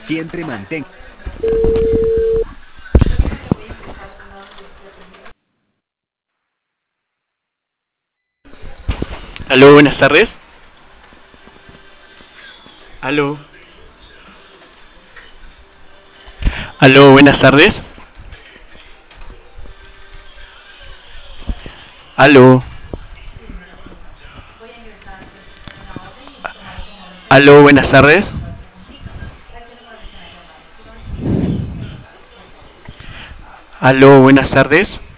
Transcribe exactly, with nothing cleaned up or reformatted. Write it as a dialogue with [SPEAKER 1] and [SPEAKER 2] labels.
[SPEAKER 1] Siempre mantén.
[SPEAKER 2] Aló, buenas tardes. Aló. Aló, buenas tardes. Aló. Aló, buenas tardes. Aló, buenas tardes.